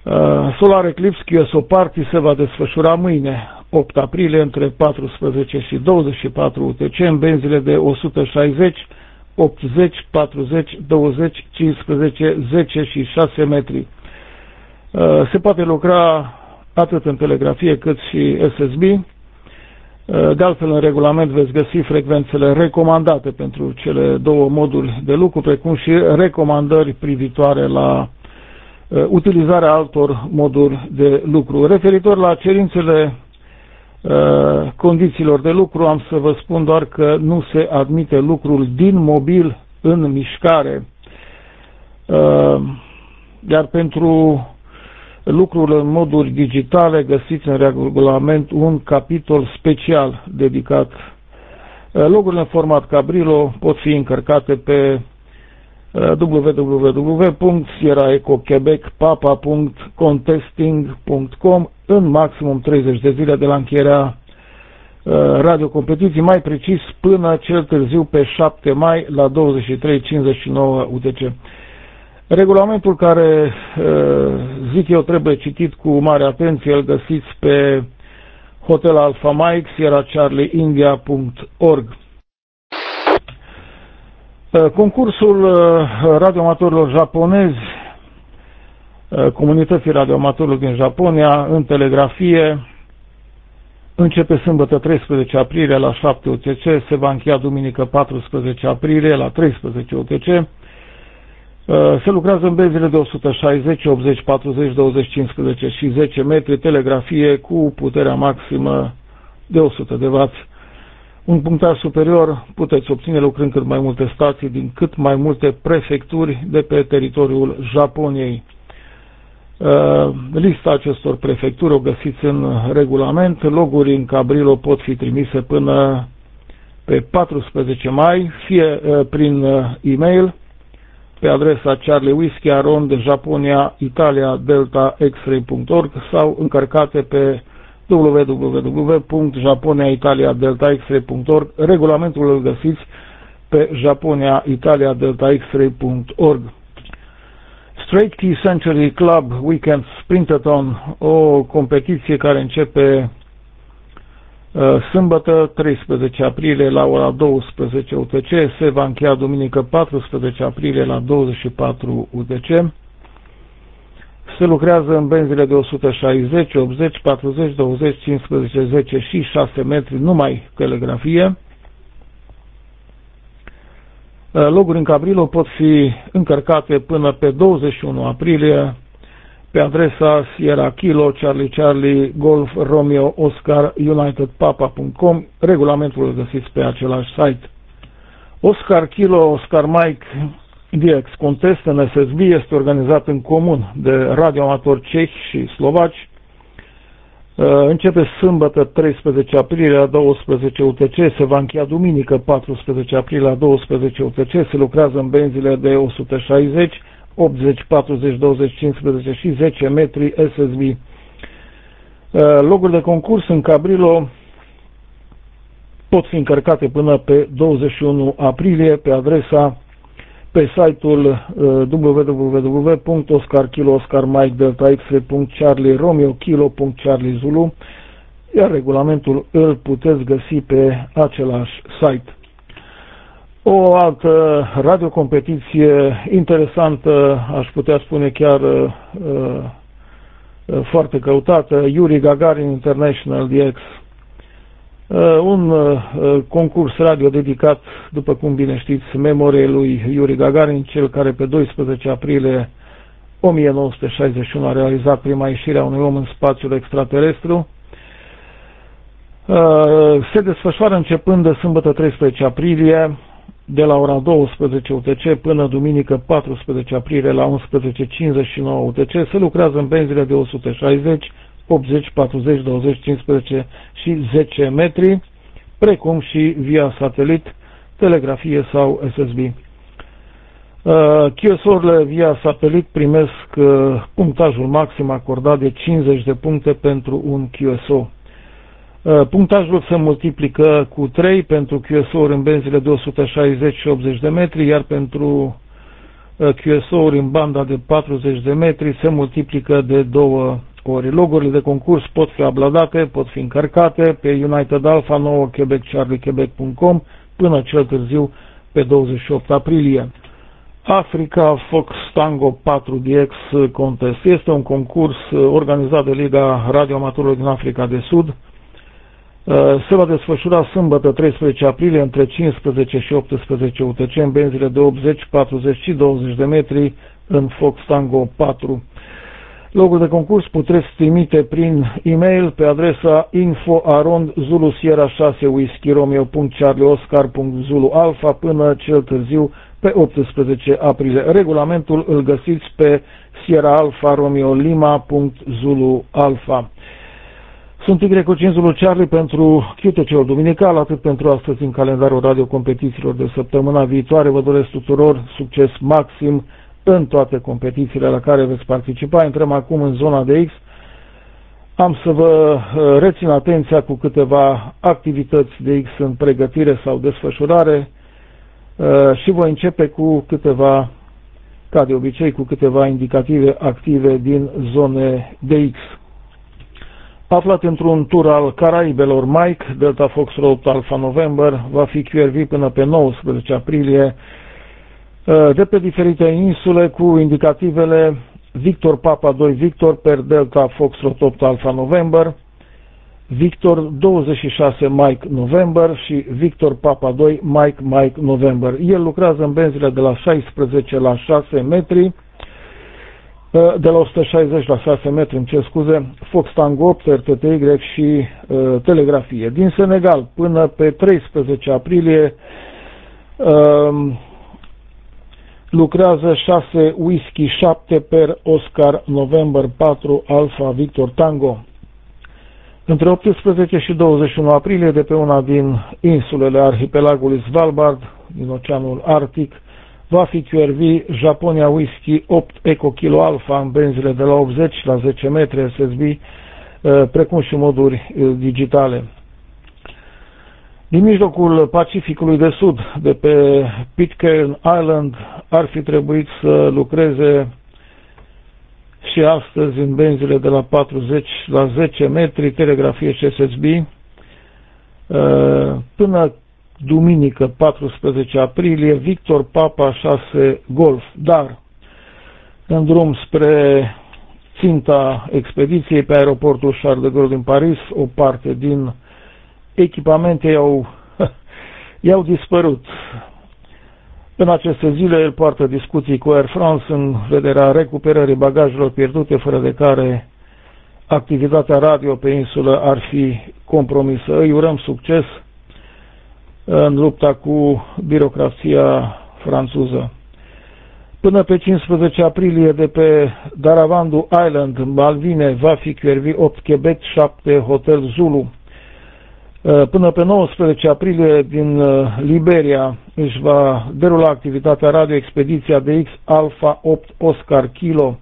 Solar Eclipse QSO Party se va desfășura mâine, 8 aprilie, între 14 și 24 UTC, în benzile de 160, 80, 40, 20, 15, 10 și 6 metri. Se poate lucra atât în telegrafie cât și SSB. De altfel, în regulament veți găsi frecvențele recomandate pentru cele două moduri de lucru, precum și recomandări privitoare la utilizarea altor moduri de lucru. Referitor la cerințele condițiilor de lucru, am să vă spun doar că nu se admite lucrul din mobil în mișcare, iar pentru lucrul în moduri digitale găsiți în regulament un capitol special dedicat. Logurile în format Cabrillo pot fi încărcate pe www.sierraecoquebecpapa.contesting.com în maximum 30 de zile de la încheierea radiocompetiții, mai precis până cel târziu pe 7 mai la 23:59 UTC. Regulamentul care, zic eu, trebuie citit cu mare atenție, îl găsiți pe Hotel Alpha Mike, sierracharlieindia.org. Concursul radioamatorilor japonezi, comunității radioamatorilor din Japonia, în telegrafie, începe sâmbătă 13 aprilie la 7 UTC, se va încheia duminică 14 aprilie la 13 UTC. Se lucrează în benzile de 160, 80, 40, 20, 15 și 10 metri, telegrafie cu puterea maximă de 100 de W. Un punctaj superior puteți obține lucrând cât mai multe stații din cât mai multe prefecturi de pe teritoriul Japoniei. Lista acestor prefecturi o găsiți în regulament. Loguri în Cabrillo pot fi trimise până pe 14 mai, fie prin e-mail pe adresa charliewhiskey@japonia-italia-delta-x-ray.org sau încărcate pe www.japonia-italia-delta-x-ray.org. Regulamentul îl găsiți pe japonia-italia-delta-x-ray.org. Straight Key Century Club Weekend Sprintathon, o competiție care începe sâmbătă 13 aprilie la ora 12 UTC, se va încheia duminică 14 aprilie la 24 UTC. Se lucrează în benzile de 160, 80, 40, 20, 15, 10 și 6 metri, numai telegrafie. Loguri în Cabrillo pot fi încărcate până pe 21 aprilie pe adresa Sierra Kilo Charlie Charlie Golf Romeo Oscar United Papa.com. Regulamentul îl găsiți pe același site. Oscar Kilo Oscar Mike DX Contest în SSB este organizat în comun de radioamatori cehi și slovaci. Începe sâmbătă 13 aprilie la 12 UTC, se va încheia duminică 14 aprilie la 12 UTC, se lucrează în benzile de 160, 80, 40, 20, 15 și 10 metri SSB. Loguri de concurs în Cabrillo pot fi încărcate până pe 21 aprilie pe adresa pe site-ul www.oscarkilo.oscarmike.delta-x-ray.charlie-romeo-kilo.charlie-zulu, iar regulamentul îl puteți găsi pe același site. O altă radiocompetiție interesantă, aș putea spune chiar foarte căutată, Yuri Gagarin International DX, un concurs radio dedicat, după cum bine știți, memoriei lui Yuri Gagarin, cel care pe 12 aprilie 1961 a realizat prima ieșire a unui om în spațiul extraterestru. Se desfășoară începând de sâmbătă 13 aprilie de la ora 12 UTC până duminică 14 aprilie la 11:59 UTC. Se lucrează în benzile de 160, 80, 40, 20, 15 și 10 metri, precum și via satelit, telegrafie sau SSB. QSO-urile via satelit primesc punctajul maxim acordat de 50 de puncte pentru un QSO. Punctajul se multiplică cu 3 pentru QSO-uri în benzile de 160 și 80 de metri, iar pentru QSO-uri în banda de 40 de metri se multiplică de 2 ori. Logurile de concurs pot fi uploadate, pot fi încărcate pe United Alpha 9 Quebec Charlie Quebec.com până cel târziu pe 28 aprilie. Africa Fox Tango 4DX Contest este un concurs organizat de Liga Radioamatorilor din Africa de Sud. Se va desfășura sâmbătă 13 aprilie între 15 și 18 UTC în benzile de 80, 40 și 20 de metri în Fox Tango 4. Logul de concurs puteți trimite prin e-mail pe adresa info@zulu-sierra6whisky-romeo.charlie-oscar.zulu-alpha până cel târziu pe 18 aprilie. Regulamentul îl găsiți pe sierra-alfa-romeo-lima.zulu-alpha. Sunt Y5 Zulu Charlie pentru QTC-ul duminical, atât pentru astăzi în calendarul radiocompetițiilor de săptămâna viitoare. Vă doresc tuturor succes maxim în toate competițiile la care veți participa. Intrăm acum în zona de X. Am să vă rețin atenția cu câteva activități de X în pregătire sau desfășurare și voi începe cu câteva, ca de obicei, cu câteva indicative active din zone de X. Aflat într-un tur al Caraibelor Mike, Delta Foxtrot Alpha November, va fi QRV până pe 19 aprilie de pe diferite insule cu indicativele Victor Papa 2 Victor per Delta Foxtrot 8 Alpha November, Victor 26 Mike November și Victor Papa 2 Mike November. El lucrează în benzile de la 16 la 6 metri, de la 160 la 6 metri, îmi cer scuze, Fox Tango 8, RTTY și telegrafie. Din Senegal până pe 13 aprilie lucrează 6 Whisky 7 per Oscar November 4 Alpha Victor Tango. Între 18 și 21 aprilie, de pe una din insulele arhipelagului Svalbard, din Oceanul Arctic, va fi QRV Japonia Whisky 8 Eco Kilo Alpha în benzile de la 80 la 10 metri SSB, precum și moduri digitale. Din mijlocul Pacificului de Sud, de pe Pitcairn Island, ar fi trebuit să lucreze și astăzi în benzile de la 40 la 10 metri, telegrafie și SSB, până duminică 14 aprilie, Victor Papa 6 Golf. Dar în drum spre ținta expediției pe aeroportul Charles de Gaulle din Paris, o parte din echipamente i-au dispărut. În aceste zile el poartă discuții cu Air France în vederea recuperării bagajelor pierdute, fără de care activitatea radio pe insulă ar fi compromisă. Îi urăm succes în lupta cu birocrația franțuză. Până pe 15 aprilie, de pe Daravandu Island, Malvine, va fi QRV 8 Quebec 7 Hotel Zulu. Până pe 19 aprilie, din Liberia, își va derula activitatea radio expediția DX Alpha 8 Oscar Kilo.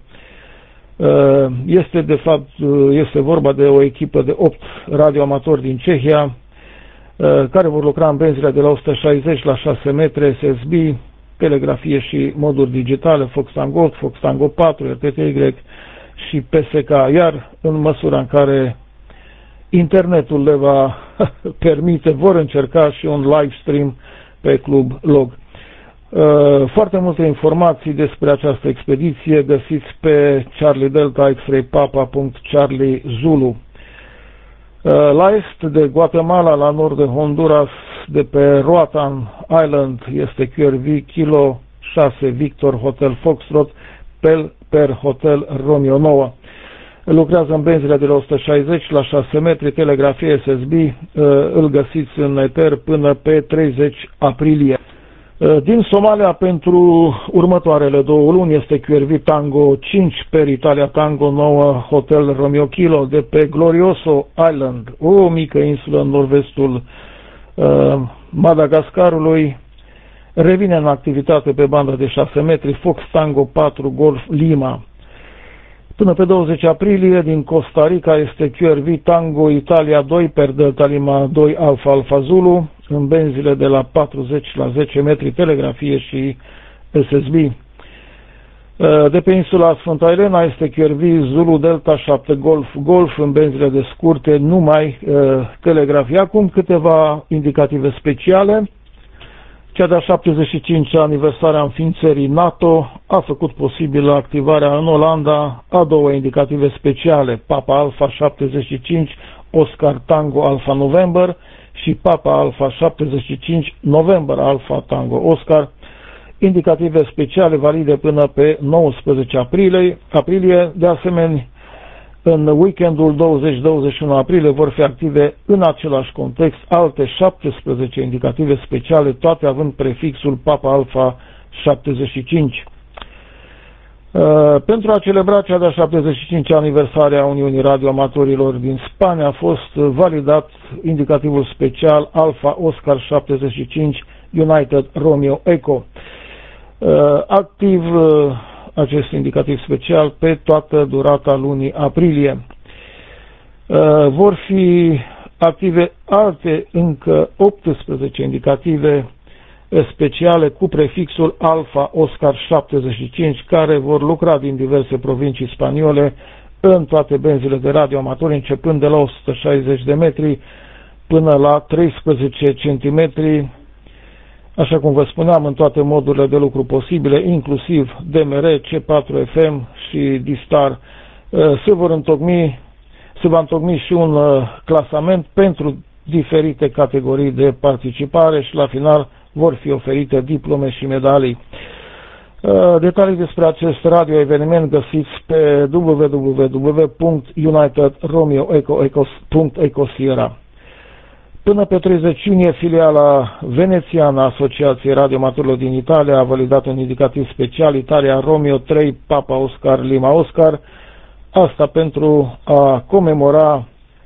Este vorba de o echipă de 8 radioamatori din Cehia, care vor lucra în benzile de la 160 la 6 metri SSB, telegrafie și moduri digitale, Fox Tango 8, Fox Tango 4, RTTY și PSK, iar în măsura în care internetul le va permite, vor încerca și un live stream pe Club Log. Foarte multe informații despre această expediție găsiți pe Charlie Delta X-Ray Papa.Charlie Zulu. La est de Guatemala, la nord de Honduras, de pe Roatan Island, este QRV Kilo 6 Victor Hotel Foxtrot per Hotel Romeo 9. Lucrează în benzile de la 160 la 6 metri, telegrafie SSB, îl găsiți în eter până pe 30 aprilie. Din Somalia, pentru următoarele 2 luni, este QRV Tango 5 per Italia Tango 9 Hotel Romeo Kilo, de pe Glorioso Island, o mică insulă în nord-vestul Madagascarului. Revine în activitate pe bandă de 6 metri, Fox Tango 4 Golf Lima. Până pe 20 aprilie, din Costa Rica, este QRV Tango Italia 2 per Delta Lima 2 Alpha Alpha Zulu, în benzile de la 40 la 10 metri, telegrafie și SSB. De pe insula Sfânta Elena este QRV Zulu Delta 7 Golf Golf în benzile de scurte, numai telegrafie. Acum câteva indicative speciale. Cea de-a 75-a aniversare a înființării NATO a făcut posibilă activarea în Olanda a două indicative speciale, Papa Alpha 75 Oscar Tango Alpha November și Papa Alpha 75 November Alpha Tango Oscar, indicative speciale valide până pe 19 aprilie. De asemenea, în weekendul 20-21 aprilie vor fi active în același context alte 17 indicative speciale, toate având prefixul Papa Alpha 75. Pentru a celebra cea de-a 75-a aniversare a Uniunii Radioamatorilor din Spania a fost validat indicativul special Alpha Oscar 75 United Romeo Echo. Activ acest indicativ special pe toată durata lunii aprilie. Vor fi active alte încă 18 indicative speciale cu prefixul Alpha Oscar 75 care vor lucra din diverse provincii spaniole în toate benzile de radioamatori începând de la 160 de metri până la 13 centimetri, așa cum vă spuneam, în toate modurile de lucru posibile, inclusiv DMR, C4 FM și D-Star. Se va întocmi și un clasament pentru diferite categorii de participare și la final vor fi oferite diplome și medalii. Detalii despre acest radio-eveniment găsiți pe www.unitedromeoeco.ecosierra. Până pe 30 iunie, filiala venețiană a Asociației Radioamatorilor din Italia a validat un indicativ special Italia Romeo 3 Papa Oscar Lima Oscar, asta pentru a comemora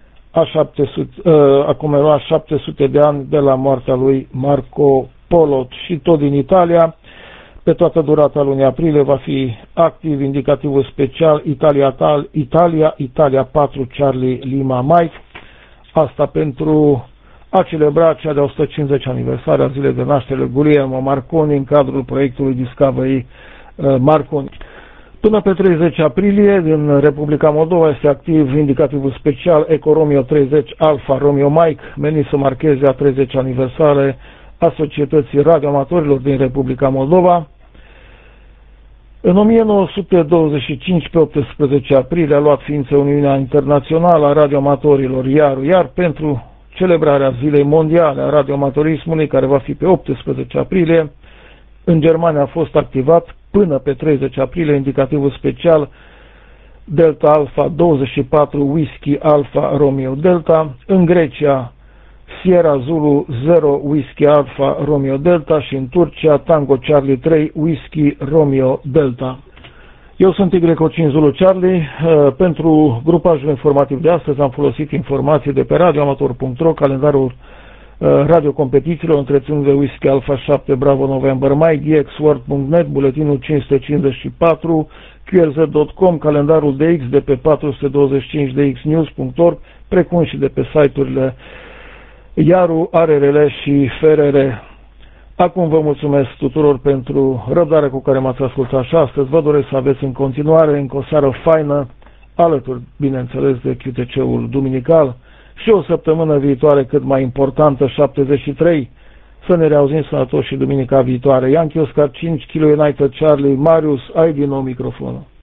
700 de ani de la moartea lui Marco Polo. Și tot din Italia, pe toată durata lunii aprilie va fi activ indicativul special Italia 4 Charlie Lima Mike, asta pentru a celebra cea de 150 aniversare a zilei de naștere Guglielmo Marconi în cadrul proiectului Discovery Marconi. Până pe 30 aprilie, din Republica Moldova, este activ indicativul special Eco Romeo 30 Alpha Romeo Mike, menit să marcheze a 30 aniversare a Societății Radioamatorilor din Republica Moldova. În 1925, pe 18 aprilie, a luat ființă Uniunea Internațională a Radioamatorilor, iar pentru celebrarea Zilei Mondiale a Radioamatorismului, care va fi pe 18 aprilie, în Germania a fost activat până pe 30 aprilie indicativul special Delta Alpha 24 Whisky Alpha Romeo Delta, în Grecia Sierra Zulu 0 Whisky Alpha Romeo Delta și în Turcia Tango Charlie 3 Whisky Romeo Delta. Eu sunt Y5 Zulu Charlie. Pentru grupajul informativ de astăzi am folosit informații de pe radioamator.ro, calendarul radiocompetițiilor, întreținut de Whisky Alpha 7 Bravo November Mike, gxworld.net, buletinul 554, qrz.com, calendarul DX de pe 425 dxnews.org, precum și de pe site-urile Iaru, ARRL și FRR. Acum vă mulțumesc tuturor pentru răbdarea cu care m-ați ascultat și astăzi. Vă doresc să aveți în continuare încă o seară faină, alături, bineînțeles, de QTC-ul duminical și o săptămână viitoare cât mai importantă, 73. Să ne reauzim sănătoși și duminica viitoare. Yankee Oscar 5 Kilo United Charlie, Marius, ai din nou microfonul.